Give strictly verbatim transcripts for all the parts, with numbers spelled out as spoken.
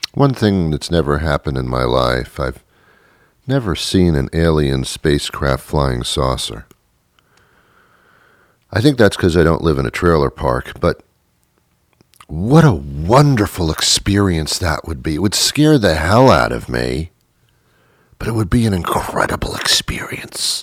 One thing that's never happened in my life, I've never seen an alien spacecraft flying saucer. I think that's because I don't live in a trailer park, but what a wonderful experience that would be. It would scare the hell out of me, but it would be an incredible experience.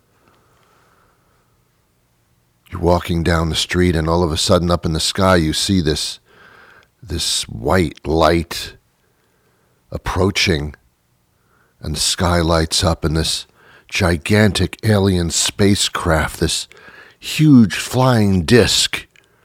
You're walking down the street and all of a sudden up in the sky you see this, this white light approaching, and the sky lights up and this gigantic alien spacecraft, this huge flying disc,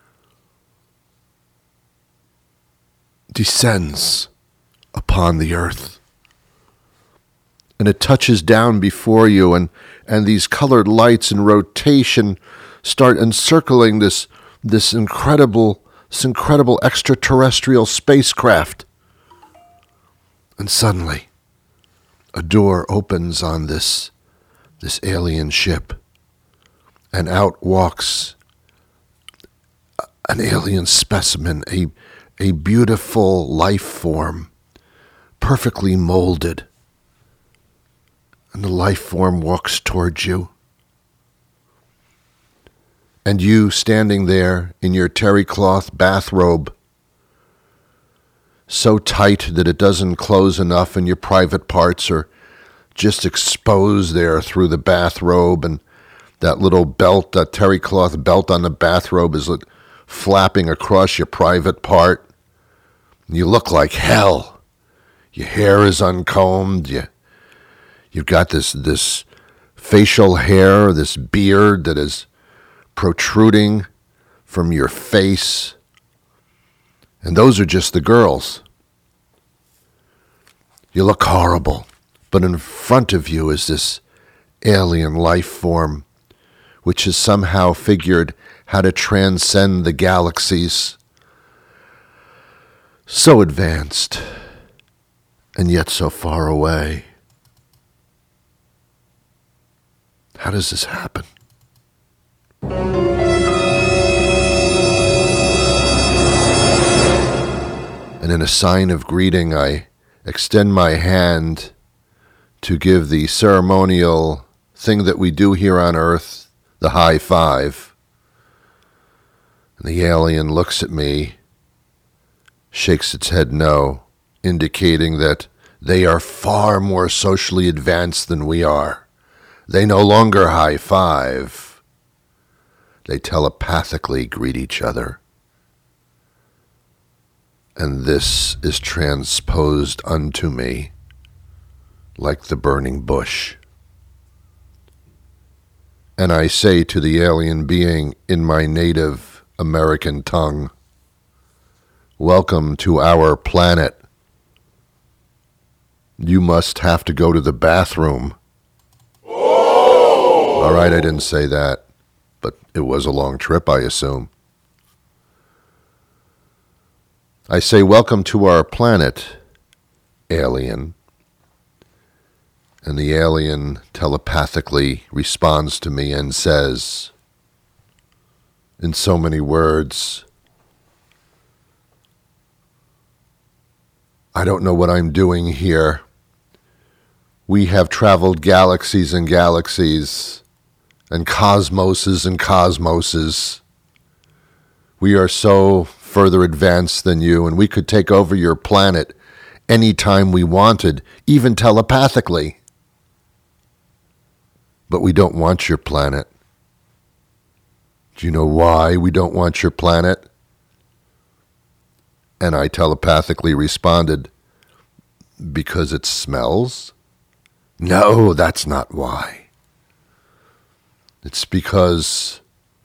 descends upon the earth. And it touches down before you, and, and these colored lights in rotation start encircling this, this incredible, this incredible extraterrestrial spacecraft. And suddenly, a door opens on this, this alien ship, and out walks an alien specimen, a, a beautiful life form, perfectly molded. And the life form walks towards you. And you standing there in your terry cloth bathrobe, so tight that it doesn't close enough and your private parts are just exposed there through the bathrobe, and that little belt, that terry cloth belt on the bathrobe is flapping across your private part. You look like hell. Your hair is uncombed. You, you've got this, this facial hair, this beard that is protruding from your face. And those are just the girls. You look horrible, but in front of you is this alien life form, which has somehow figured how to transcend the galaxies. So advanced, and yet so far away. How does this happen? And in a sign of greeting, I extend my hand to give the ceremonial thing that we do here on Earth, the high five. And the alien looks at me, shakes its head no, indicating that they are far more socially advanced than we are. They no longer high five. They telepathically greet each other. And this is transposed unto me like the burning bush. And I say to the alien being in my native American tongue, welcome to our planet. You must have to go to the bathroom. Oh! All right, I didn't say that, but it was a long trip, I assume. I say, welcome to our planet, alien. And the alien telepathically responds to me and says, in so many words, I don't know what I'm doing here. We have traveled galaxies and galaxies, and cosmoses and cosmoses. We are so further advanced than you, and we could take over your planet anytime we wanted, even telepathically. But we don't want your planet. Do you know why we don't want your planet? And I telepathically responded, because it smells? No, that's not why. It's because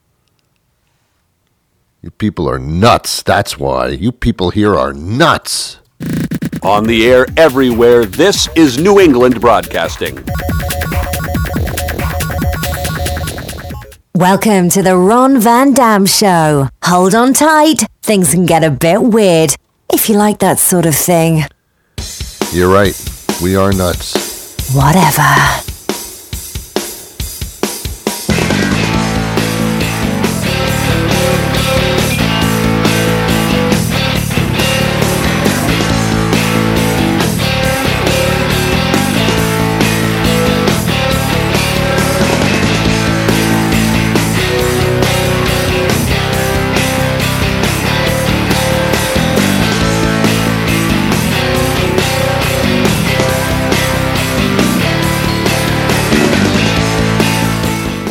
you people are nuts, that's why. You people here are nuts. On the air everywhere, this is New England Broadcasting. Welcome to the Ron Van Dam Show. Hold on tight, things can get a bit weird, if you like that sort of thing. You're right, we are nuts. Whatever.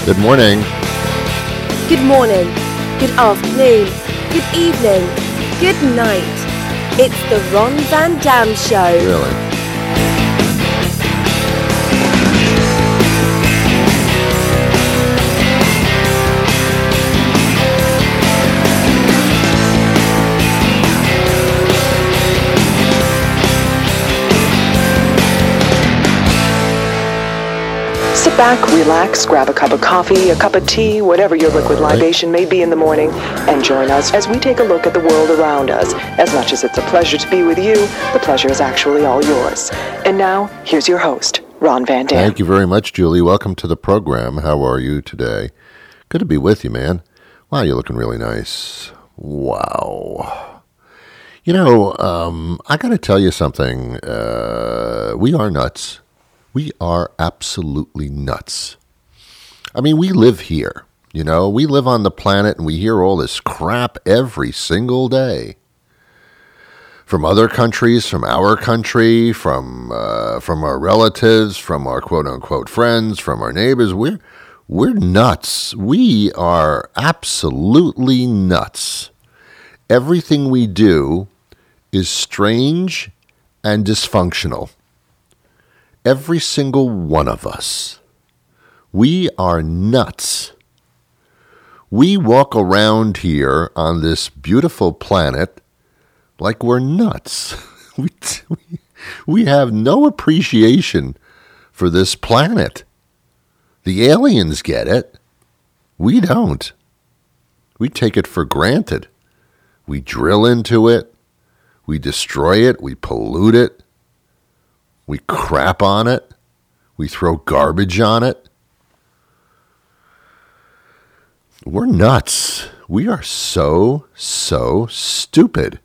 Good morning. Good morning, good afternoon, good evening, good night. It's the Ron Van Dam Show. Really? Sit back, relax, grab a cup of coffee, a cup of tea, whatever your liquid libation may be in the morning, and join us as we take a look at the world around us. As much as it's a pleasure to be with you, the pleasure is actually all yours. And now, here's your host, Ron Van Dam. Thank you very much, Julie. Welcome to the program. How are you today? Good to be with you, man. Wow, you're looking really nice. Wow. You know, um, I got to tell you something. Uh, we are nuts. We are absolutely nuts. I mean, we live here, you know, we live on the planet and we hear all this crap every single day. From other countries, from our country, from uh, from our relatives, from our quote-unquote friends, from our neighbors. We're, we're nuts. We are absolutely nuts. Everything we do is strange and dysfunctional. Every single one of us. We are nuts. We walk around here on this beautiful planet like we're nuts. We, we have no appreciation for this planet. The aliens get it. We don't. We take it for granted. We drill into it. We destroy it. We pollute it. We crap on it. We throw garbage on it. We're nuts. We are so, so stupid.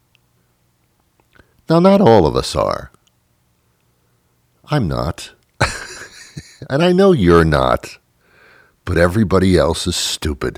Now, not all of us are. I'm not. And I know you're not. But everybody else is stupid.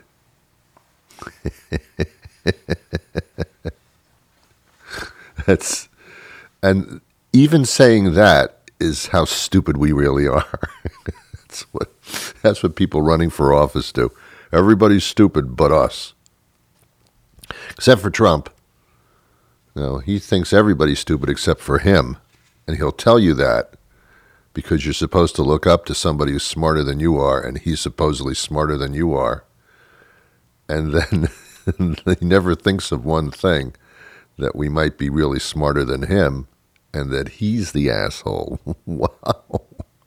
That's, and even saying that is how stupid we really are. That's what that's what people running for office do. Everybody's stupid but us. Except for Trump. No, he thinks everybody's stupid except for him. And he'll tell you that because you're supposed to look up to somebody who's smarter than you are, and he's supposedly smarter than you are. And then he never thinks of one thing, that we might be really smarter than him. And that he's the asshole. Wow.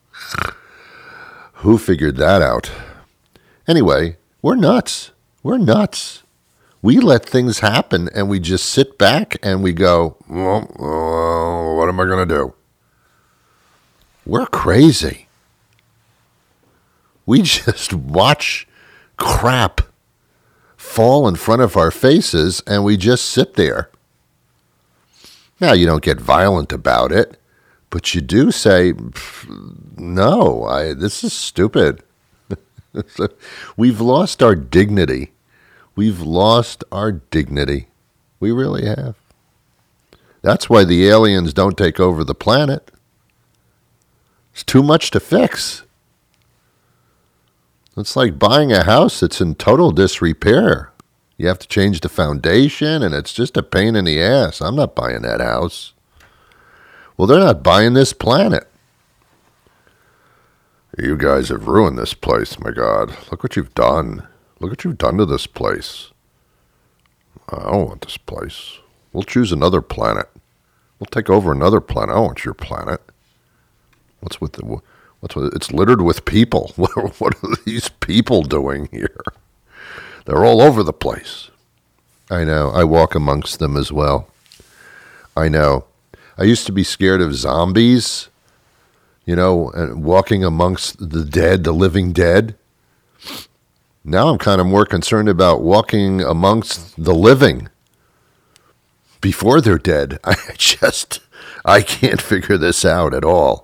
Who figured that out? Anyway, we're nuts. We're nuts. We let things happen and we just sit back and we go, well, uh, what am I going to do? We're crazy. We just watch crap fall in front of our faces and we just sit there. Now, you don't get violent about it, but you do say, no, I, this is stupid. We've lost our dignity. We've lost our dignity. We really have. That's why the aliens don't take over the planet. It's too much to fix. It's like buying a house that's in total disrepair. You have to change the foundation, and it's just a pain in the ass. I'm not buying that house. Well, they're not buying this planet. You guys have ruined this place, my God. Look what you've done. Look what you've done to this place. I don't want this place. We'll choose another planet. We'll take over another planet. I don't want your planet. What's with the... What's with, it's littered with people. What, what are these people doing here? They're all over the place. I know. I walk amongst them as well. I know. I used to be scared of zombies, you know, and walking amongst the dead, the living dead. Now I'm kind of more concerned about walking amongst the living before they're dead. I just, I can't figure this out at all.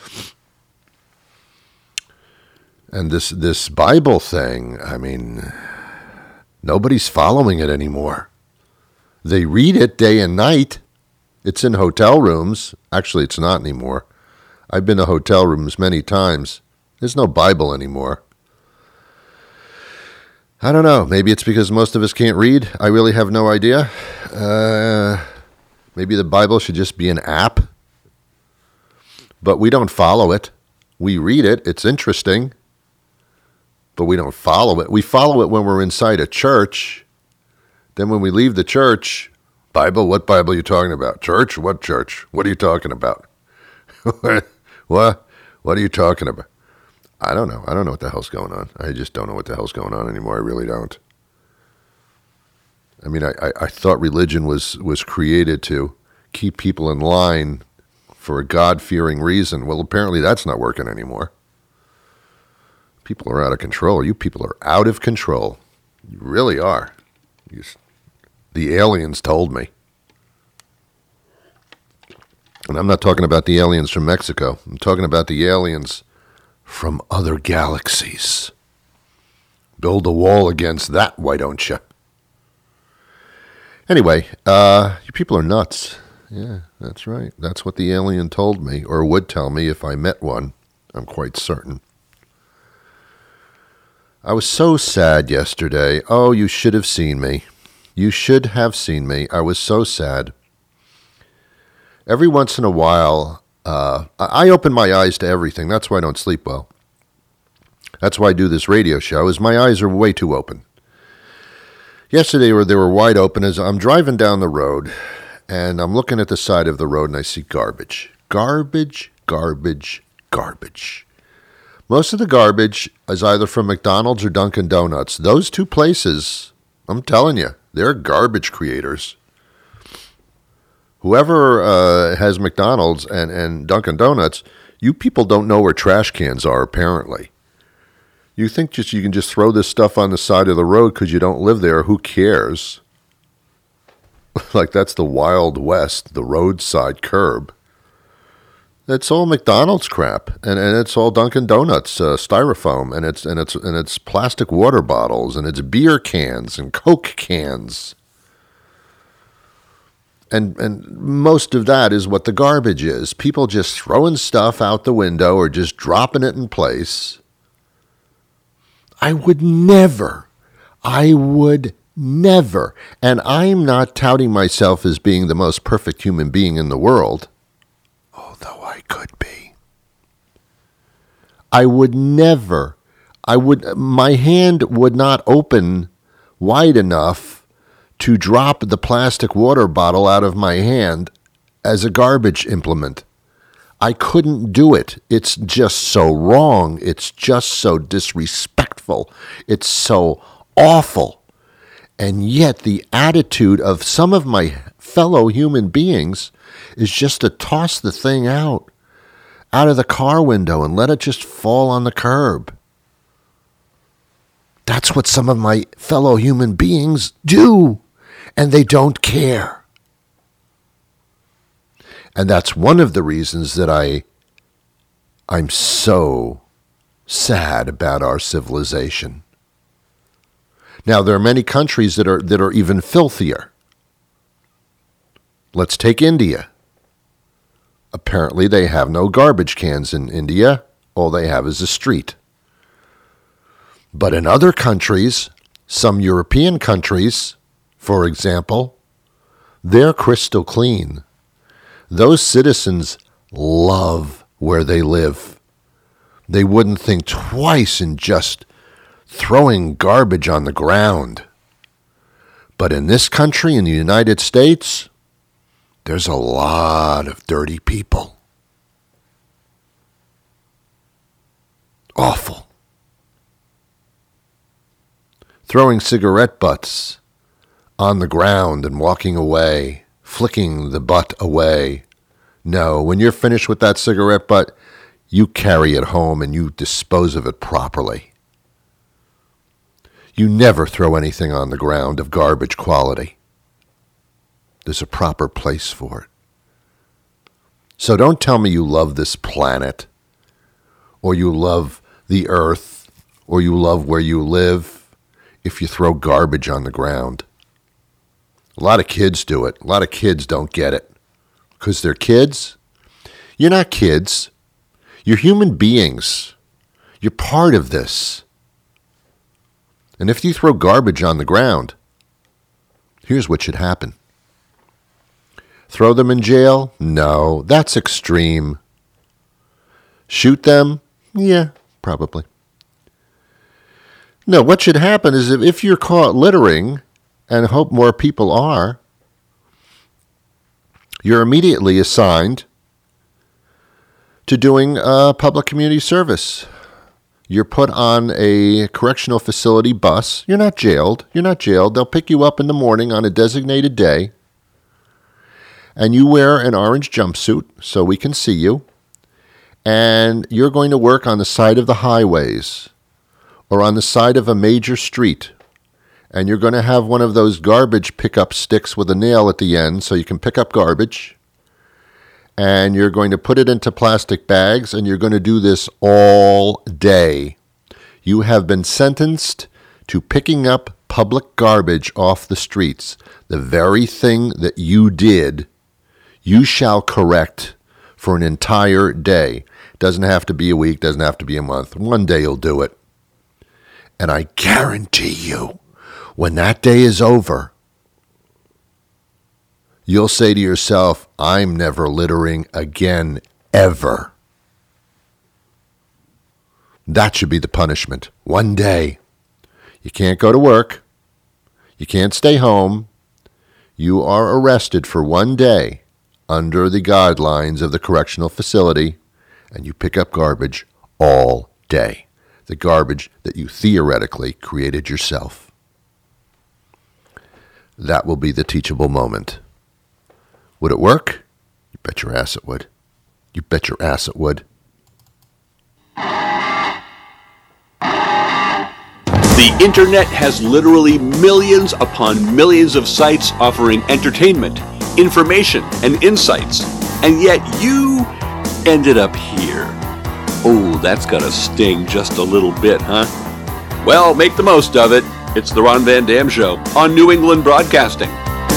And this, this Bible thing, I mean... Nobody's following it anymore. They read it day and night. It's in hotel rooms. Actually, it's not anymore. I've been to hotel rooms many times. There's no Bible anymore. I don't know. Maybe it's because most of us can't read. I really have no idea. Uh, maybe the Bible should just be an app. But we don't follow it. We read it. It's interesting. But we don't follow it. We follow it when we're inside a church. Then when we leave the church, Bible? What Bible are you talking about? Church? What church? What are you talking about? What? What are you talking about? I don't know. I don't know what the hell's going on. I just don't know what the hell's going on anymore. I really don't. I mean, I, I, I thought religion was, was created to keep people in line for a God-fearing reason. Well, apparently that's not working anymore. People are out of control. You people are out of control. You really are. You, the aliens told me. And I'm not talking about the aliens from Mexico. I'm talking about the aliens from other galaxies. Build a wall against that, why don't you? Anyway, uh, you people are nuts. Yeah, that's right. That's what the alien told me, or would tell me if I met one. I'm quite certain. I was so sad yesterday. Oh, you should have seen me. You should have seen me. I was so sad. Every once in a while, uh, I open my eyes to everything. That's why I don't sleep well. That's why I do this radio show, is my eyes are way too open. Yesterday, they were wide open as I'm driving down the road, and I'm looking at the side of the road, and I see garbage. Garbage, garbage, garbage. Most of the garbage is either from McDonald's or Dunkin' Donuts. Those two places, I'm telling you, they're garbage creators. Whoever uh, has McDonald's and, and Dunkin' Donuts, you people don't know where trash cans are, apparently. You think just you can just throw this stuff on the side of the road because you don't live there. Who cares? Like that's the Wild West, the roadside curb. It's all McDonald's crap, and, and it's all Dunkin' Donuts uh, styrofoam, and it's and it's and it's plastic water bottles, and it's beer cans and Coke cans. And and most of that is what the garbage is. People just throwing stuff out the window or just dropping it in place. I would never, I would never, and I'm not touting myself as being the most perfect human being in the world, although I could be. I would never, I would, my hand would not open wide enough to drop the plastic water bottle out of my hand as a garbage implement. I couldn't do it. It's just so wrong. It's just so disrespectful. It's so awful. And yet the attitude of some of my fellow human beings is just to toss the thing out, out of the car window and let it just fall on the curb. That's what some of my fellow human beings do, and they don't care. And that's one of the reasons that I, I'm so sad about our civilization. Now, there are many countries that are that are even filthier. Let's take India. Apparently, they have no garbage cans in India. All they have is a street. But in other countries, some European countries, for example, they're crystal clean. Those citizens love where they live. They wouldn't think twice in just throwing garbage on the ground. But in this country, in the United States, there's a lot of dirty people. Awful. Throwing cigarette butts on the ground and walking away, flicking the butt away. No, when you're finished with that cigarette butt, you carry it home and you dispose of it properly. You never throw anything on the ground of garbage quality. There's a proper place for it. So don't tell me you love this planet, or you love the earth, or you love where you live if you throw garbage on the ground. A lot of kids do it. A lot of kids don't get it. Because they're kids. You're not kids. You're human beings. You're part of this. And if you throw garbage on the ground, here's what should happen. Throw them in jail? No, that's extreme. Shoot them? Yeah, probably. No, what should happen is if, if you're caught littering, and I hope more people are, you're immediately assigned to doing uh, public community service. You're put on a correctional facility bus. You're not jailed. You're not jailed. They'll pick you up in the morning on a designated day. And you wear an orange jumpsuit so we can see you. And you're going to work on the side of the highways or on the side of a major street. And you're going to have one of those garbage pickup sticks with a nail at the end so you can pick up garbage. And you're going to put it into plastic bags, and you're going to do this all day. You have been sentenced to picking up public garbage off the streets. The very thing that you did, you shall correct for an entire day. Doesn't have to be a week, doesn't have to be a month. One day you'll do it. And I guarantee you, when that day is over, you'll say to yourself, I'm never littering again, ever. That should be the punishment. One day. You can't go to work. You can't stay home. You are arrested for one day under the guidelines of the correctional facility, and you pick up garbage all day. The garbage that you theoretically created yourself. That will be the teachable moment. Would it work? You bet your ass it would. You bet your ass it would. The internet has literally millions upon millions of sites offering entertainment, information, and insights. And yet you ended up here. Oh, that's gotta sting just a little bit, huh? Well, make the most of it. It's the Ron Van Dam Show on New England Broadcasting.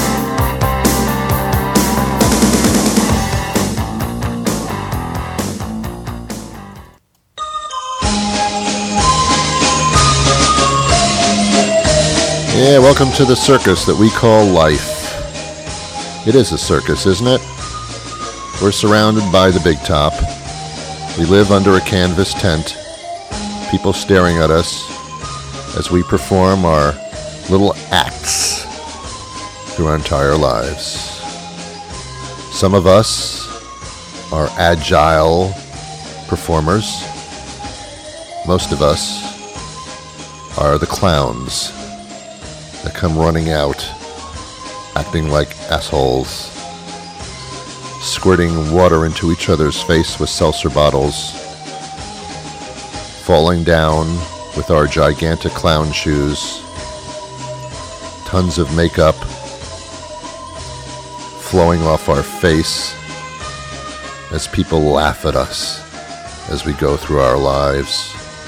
Yeah, welcome to the circus that we call life. It is a circus, isn't it? We're surrounded by the big top. We live under a canvas tent. People staring at us as we perform our little acts through our entire lives. Some of us are agile performers. Most of us are the clowns that come running out, acting like assholes, squirting water into each other's face with seltzer bottles, falling down with our gigantic clown shoes, tons of makeup flowing off our face as people laugh at us as we go through our lives,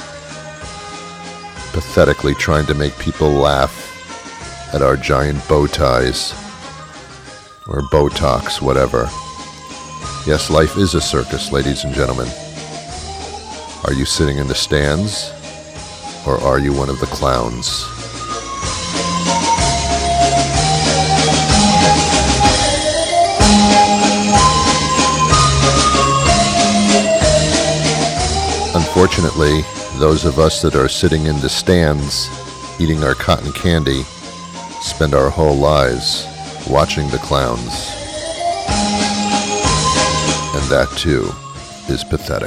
pathetically trying to make people laugh at our giant bow ties, or Botox, whatever. Yes, life is a circus, ladies and gentlemen. Are you sitting in the stands, or are you one of the clowns? Unfortunately, those of us that are sitting in the stands, eating our cotton candy, spend our whole lives watching the clowns. And that, too, is pathetic.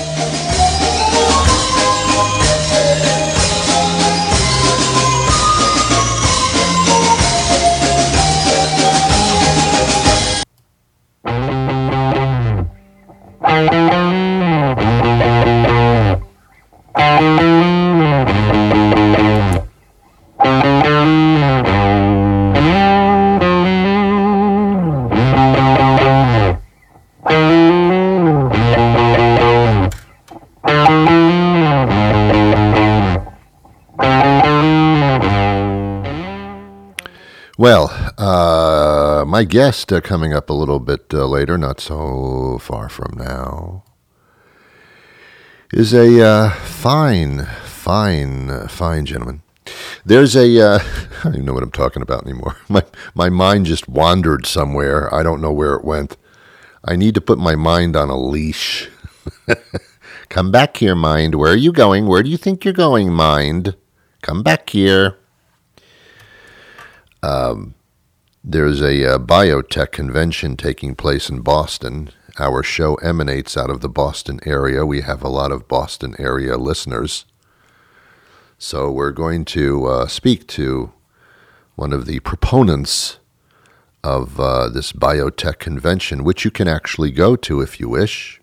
Well, uh, my guest uh, coming up a little bit uh, later, not so far from now, is a uh, fine, fine, uh, fine gentleman. There's a, uh, I don't even know what I'm talking about anymore. My my mind just wandered somewhere. I don't know where it went. I need to put my mind on a leash. Come back here, mind. Where are you going? Where do you think you're going, mind? Come back here. Um, there's a uh, biotech convention taking place in Boston. Our show emanates out of the Boston area. We have a lot of Boston area listeners. So we're going to uh, speak to one of the proponents of uh, this biotech convention, which you can actually go to if you wish.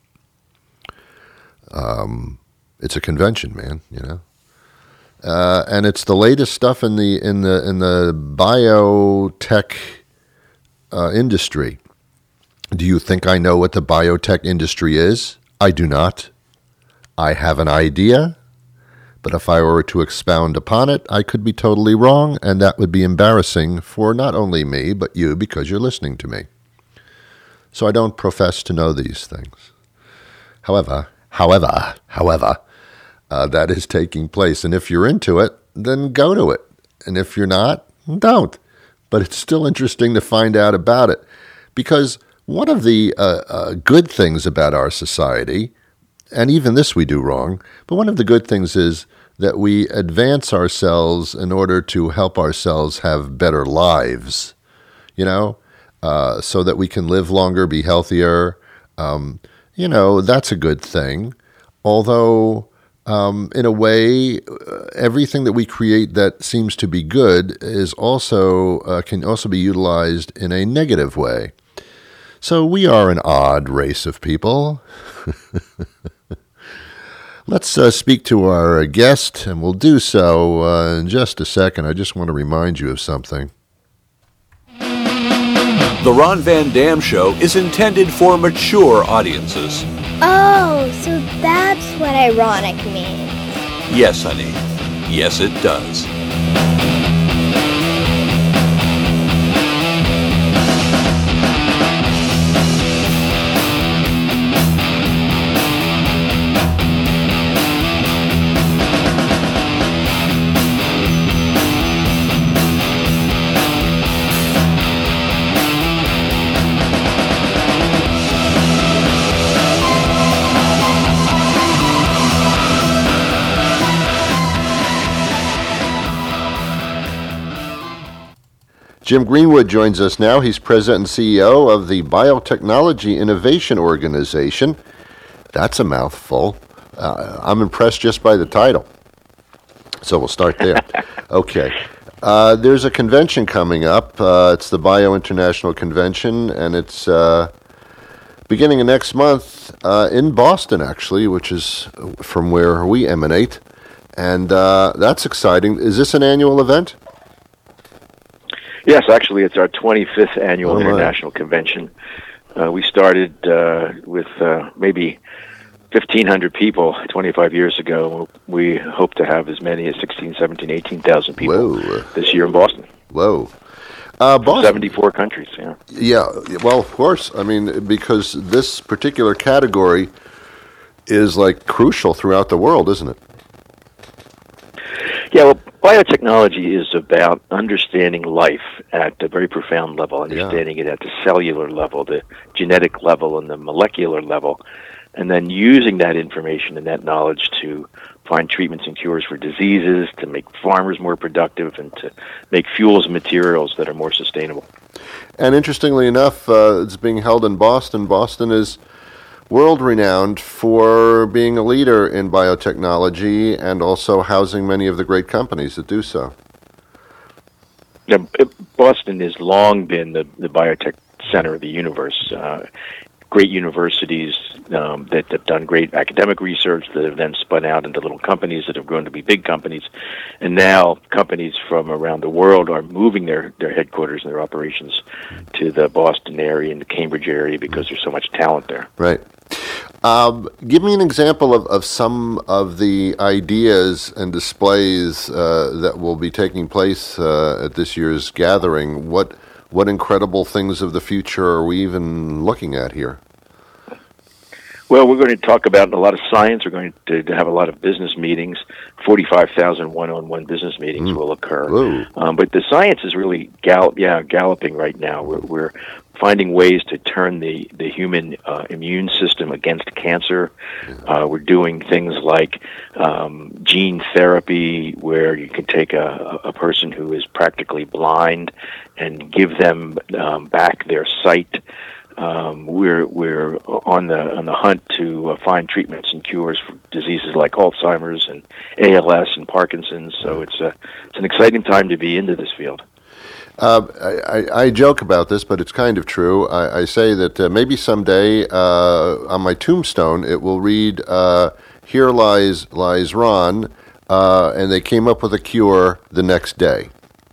Um, it's a convention, man, you know, uh, and it's the latest stuff in the in the in the biotech uh, industry. Do you think I know what the biotech industry is? I do not. I have an idea. But if I were to expound upon it, I could be totally wrong, and that would be embarrassing for not only me, but you, because you're listening to me. So I don't profess to know these things. However, however, however, uh, that is taking place. And if you're into it, then go to it. And if you're not, don't. But it's still interesting to find out about it. Because one of the uh, uh, good things about our society, and even this we do wrong, but one of the good things is that we advance ourselves in order to help ourselves have better lives, you know, uh, so that we can live longer, be healthier. Um, you know, that's a good thing. Although, um, in a way, uh, everything that we create that seems to be good is also uh, can also be utilized in a negative way. So we are an odd race of people. Let's uh, speak to our uh, guest, and we'll do so uh, in just a second. I just want to remind you of something. The Ron Van Dam Show is intended for mature audiences. Oh, so that's what ironic means. Yes, honey. Yes, it does. Jim Greenwood joins us now. He's president and C E O of the Biotechnology Innovation Organization. That's a mouthful. Uh, I'm impressed just by the title. So we'll start there. Okay. Uh, there's a convention coming up. Uh, it's the Bio International Convention, and it's uh, beginning of next month uh, in Boston, actually, which is from where we emanate. And uh, that's exciting. Is this an annual event? Yes, actually, it's our twenty-fifth annual oh, international right. convention. Uh, we started uh, with uh, maybe fifteen hundred people twenty-five years ago. We hope to have as many as sixteen, seventeen, eighteen thousand people Whoa. this year in Boston. Whoa. Uh, Boston. seventy-four countries, yeah. Yeah, well, of course. I mean, because this particular category is, like, crucial throughout the world, isn't it? Yeah, well, biotechnology is about understanding life at a very profound level, understanding yeah. it at the cellular level, the genetic level, and the molecular level, and then using that information and that knowledge to find treatments and cures for diseases, to make farmers more productive, and to make fuels and materials that are more sustainable. And interestingly enough, uh, it's being held in Boston. Boston is world-renowned for being a leader in biotechnology and also housing many of the great companies that do so. Yeah, Boston has long been the, the biotech center of the universe. Uh, great universities um, that have done great academic research that have then spun out into little companies that have grown to be big companies. And now companies from around the world are moving their, their headquarters and their operations to the Boston area and the Cambridge area because there's so much talent there. Right. Um, give me an example of, of some of the ideas and displays uh, that will be taking place uh, at this year's gathering. What what incredible things of the future are we even looking at here? Well, we're going to talk about a lot of science. We're going to, to have a lot of business meetings. forty-five thousand one-on-one business meetings mm. will occur. Um, but the science is really gall- yeah, galloping right now. We're, we're finding ways to turn the, the human uh, immune system against cancer. Uh, we're doing things like um, gene therapy, where you can take a, a person who is practically blind and give them um, back their sight. Um, we're we're on the on the hunt to uh, find treatments and cures for diseases like Alzheimer's and A L S and Parkinson's. So it's a it's an exciting time to be into this field. Uh, I, I joke about this, but it's kind of true. I, I say that uh, maybe someday uh, on my tombstone it will read, uh, "Here lies lies Ron," uh, and they came up with a cure the next day.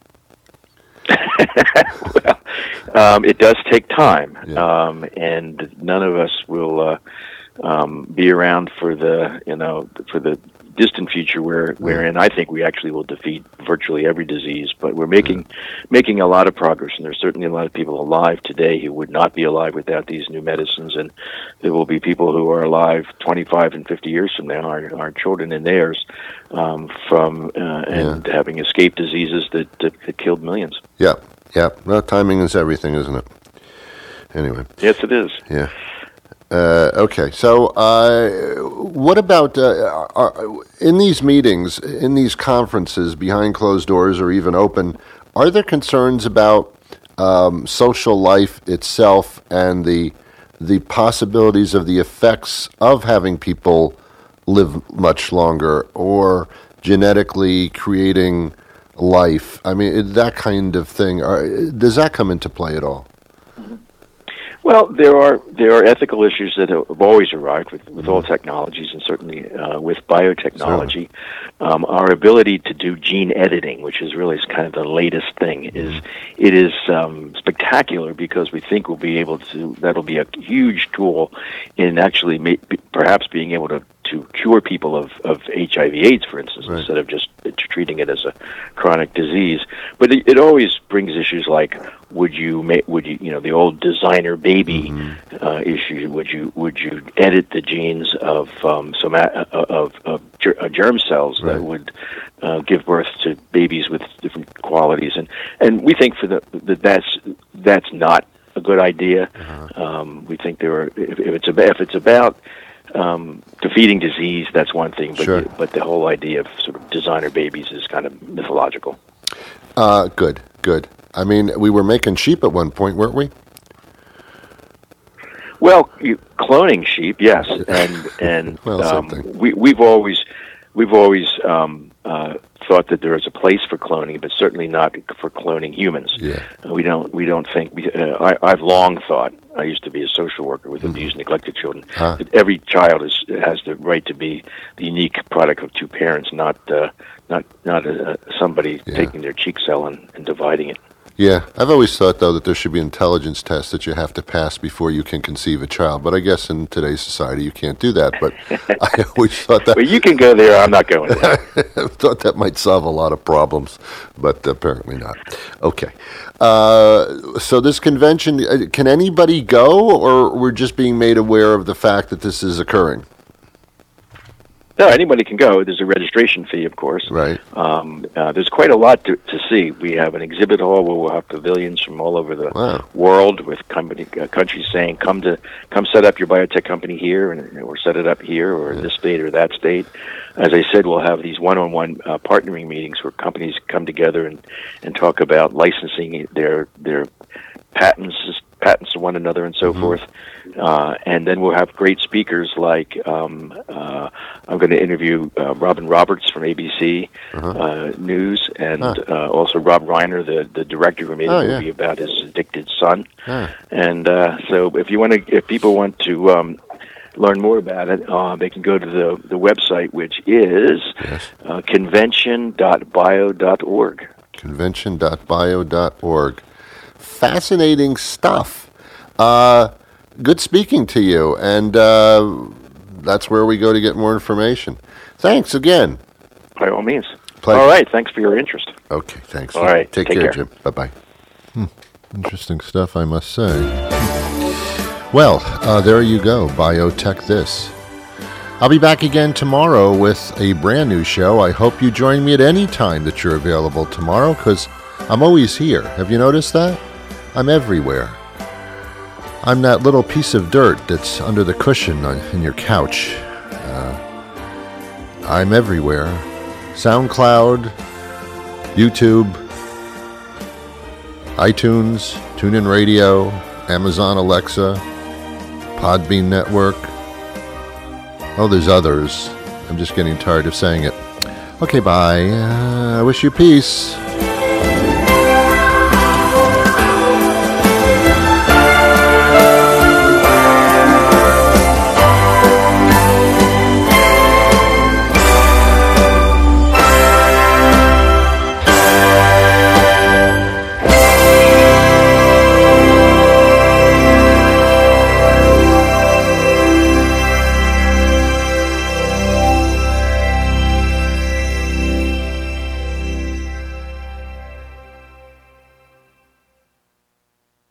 Well, um, it does take time, yeah. um, and none of us will uh, um, be around for the you know for the distant future where wherein I think we actually will defeat virtually every disease. But we're making making a lot of progress, and there's certainly a lot of people alive today who would not be alive without these new medicines, and there will be people who are alive twenty-five and fifty years from now, our, our children and theirs, um, from uh, and yeah. having escaped diseases that, that, that killed millions. Yeah, yeah. Well, timing is everything, isn't it? Anyway. Yes, it is. Yeah. Uh, okay, so uh, what about uh, are, in these meetings, in these conferences, behind closed doors or even open, are there concerns about um, social life itself and the the possibilities of the effects of having people live much longer or genetically creating life? I mean, that kind of thing. Are, does that come into play at all? Well, there are there are ethical issues that have always arrived with, with all technologies, and certainly uh, with biotechnology. Um, our ability to do gene editing, which is really kind of the latest thing, is it is um, spectacular because we think we'll be able to. That'll be a huge tool in actually may, perhaps being able to. to cure people of, of H I V AIDS, for instance, right. instead of just treating it as a chronic disease. But it, it always brings issues like, would you make, would you, you know, the old designer baby mm-hmm. uh, issue, would you would you edit the genes of um, some uh, of, of ger- uh, germ cells right. that would uh, give birth to babies with different qualities? And and we think for the that that's that's not a good idea. Uh-huh. Um, we think there are if, if it's about, if it's about Um, defeating disease, that's one thing, but sure. the, but the whole idea of sort of designer babies is kind of mythological. Uh, good, good. I mean, we were making sheep at one point, weren't we? Well, you, cloning sheep, yes, and and well, um, we we've always we've always um, uh, thought that there is a place for cloning, but certainly not for cloning humans. Yeah. Uh, we don't we don't think. We, uh, I, I've long thought. I used to be a social worker with mm-hmm. abused, neglected children. Huh. That every child is has the right to be the unique product of two parents, not uh, not not uh, somebody yeah. taking their cheek cell and, and dividing it. Yeah, I've always thought, though, that there should be intelligence tests that you have to pass before you can conceive a child. But I guess in today's society you can't do that. But I always thought that... Well, you can go there. I'm not going there. I thought that might solve a lot of problems, but apparently not. Okay. Uh, so this convention, can anybody go, or we're just being made aware of the fact that this is occurring? No, anybody can go. There's a registration fee, of course. Right. Um, uh, there's quite a lot to, to see. We have an exhibit hall where we'll have pavilions from all over the wow. world with company, uh, countries saying, "Come to come set up your biotech company here," and or set it up here, or yeah. in this state or that state. As I said, we'll have these one-on-one uh, partnering meetings where companies come together and, and talk about licensing their their patents patents to one another and so mm-hmm. forth. Uh, and then we'll have great speakers like um, uh, I'm going to interview uh, Robin Roberts from A B C uh-huh. uh, News, and huh. uh, also Rob Reiner, the, the director who made oh, a movie yeah. about his addicted son. Huh. And uh, so, if you want to, if people want to um, learn more about it, uh, they can go to the the website, which is yes. uh, convention dot bio dot org. convention dot bio dot org. Fascinating stuff. Uh, good speaking to you, and uh, that's where we go to get more information. Thanks again. By all means. Pleasure. All right, thanks for your interest. Okay, thanks. All right, take, take care, care, Jim. Bye-bye. Hmm. Interesting stuff, I must say. Well, uh, there you go, Biotech This. I'll be back again tomorrow with a brand new show. I hope you join me at any time that you're available tomorrow, because I'm always here. Have you noticed that? I'm everywhere. I'm that little piece of dirt that's under the cushion on, in your couch. Uh, I'm everywhere. SoundCloud, YouTube, iTunes, TuneIn Radio, Amazon Alexa, Podbean Network. Oh, there's others. I'm just getting tired of saying it. Okay, bye. Uh, I wish you peace.